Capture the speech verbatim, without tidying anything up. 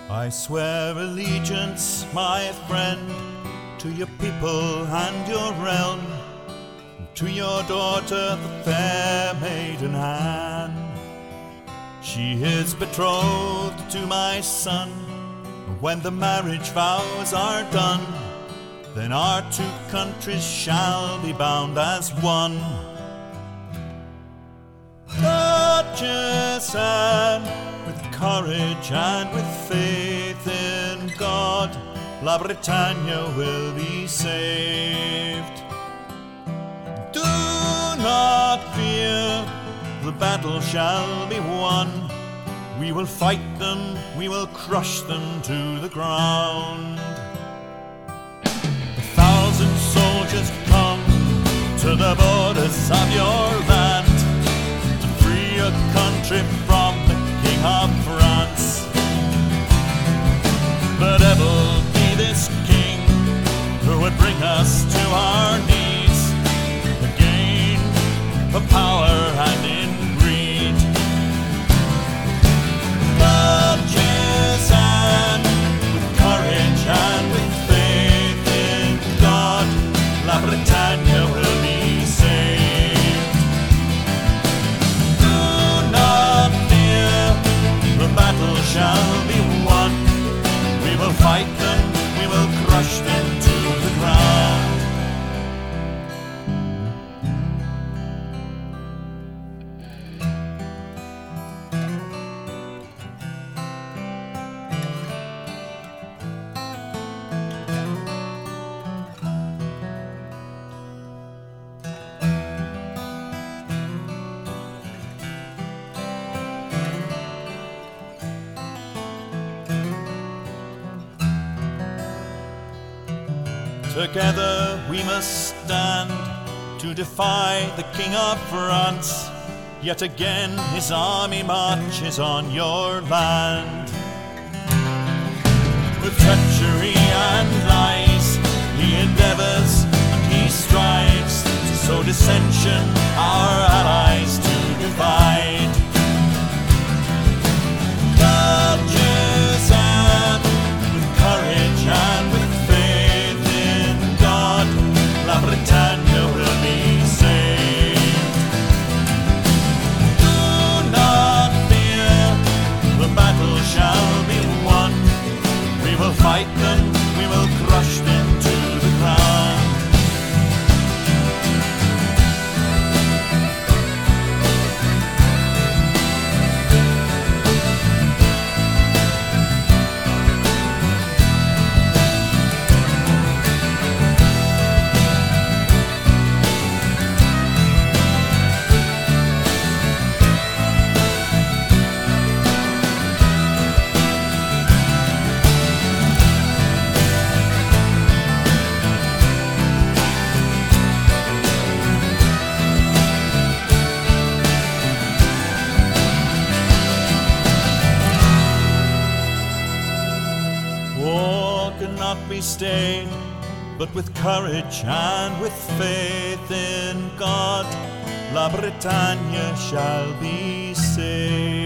I swear allegiance, my friend, to your people and your realm, to your daughter, the fair maiden Anne. She is betrothed to my son, and when the marriage vows are done, then our two countries shall be bound as one. Duchess Anne, with courage and with faith in God, La Bretagne will be saved. Do not fear, the battle shall be won. We will fight them, we will crush them to the ground. A thousand soldiers come to the borders of your land to free your country from the King of France. But ever be this king who would bring us to our knees again for power and in greed. Duchess Anne, with courage and with faith in God, La Bretagne will be saved. Do not fear, the battle shall be won. We will fight them, we will crush them to the ground. Together we must stand to defy the King of France. Yet again his army marches on your land. With treachery and lies he endeavours and he strives to sow dissension, our allies to divide. Duchess Anne, with courage and with La Bretagne will be saved. Do not fear, the battle shall be won. We will fight them, we will crush them to the ground. War cannot be stayed, but with courage and with faith in God, La Bretagne shall be saved.